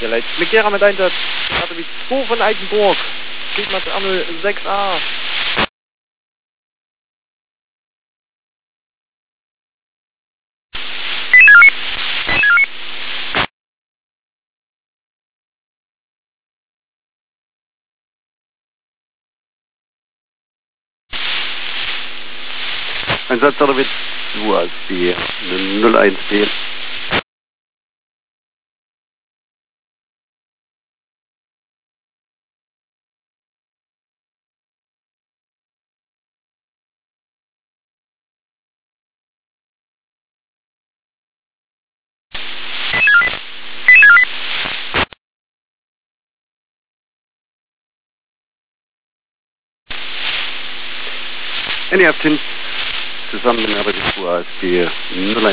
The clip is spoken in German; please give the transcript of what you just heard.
Vielleicht Flickera mit Einsatz. Warte wie 2 von Altenburg. Sigma 6A. Einsatz oder mit 2 als B, 01B. NF10 zusammen mit der 2 als B,